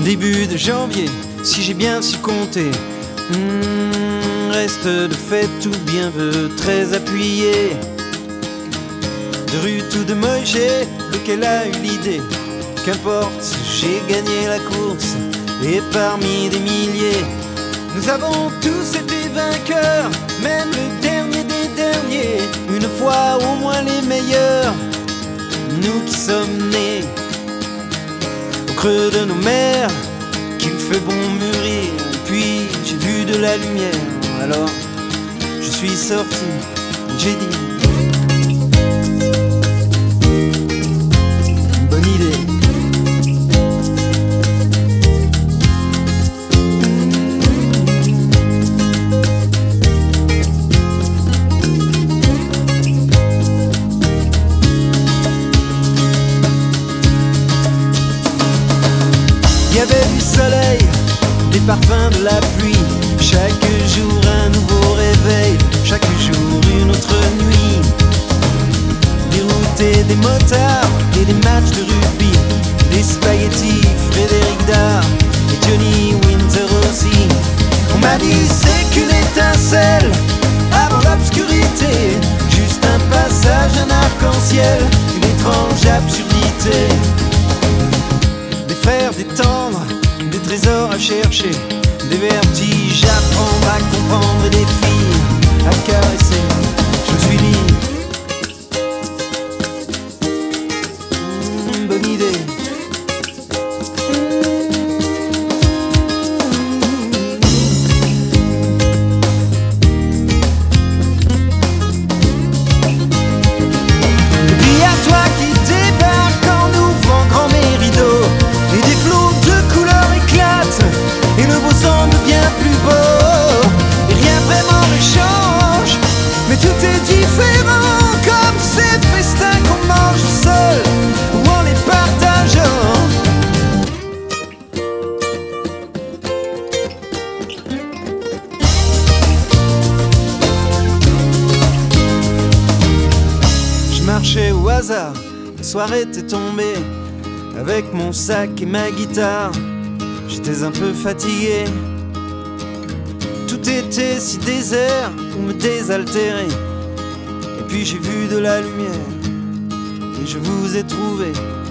début de janvier, si j'ai bien su compter. Reste de fait tout bien veut très appuyé. De Ruth ou de Moïse, lequel a eu l'idée? Qu'importe, j'ai gagné la course. Et parmi des milliers, nous avons tous été vainqueurs, même le dernier des derniers, une fois au moins les meilleurs. Nous qui sommes nés au creux de nos mers, qu'il fait bon mûrir. Puis j'ai vu de la lumière, alors je suis sorti, j'ai dit bonne idée. Il y avait du soleil, des parfums de la pluie. Chaque jour un nouveau réveil, chaque jour une autre nuit. Des routes et des motards et des matchs de rugby, des spaghettis, Frédéric Dard et Johnny Winter aussi. On m'a dit c'est qu'une étincelle avant l'obscurité, juste un passage, un arc-en-ciel, une étrange absurdité. Des fers, des tendres, des trésors à chercher, des vertiges à prendre, à comprendre et des filles à caresser. Je suis libre. Bonne idée. Et puis à toi qui débarque en ouvrant grand mes rideaux, et des flots de couleurs éclatent, et le beau semble bien plus beau. Et rien vraiment ne change, mais tout est différent, comme ces festins qu'on mange seul ou en les partageant. Je marchais au hasard, la soirée était tombée, avec mon sac et ma guitare. J'étais un peu fatigué, tout était si désert ou me désaltérer. Et puis j'ai vu de la lumière et je vous ai trouvé.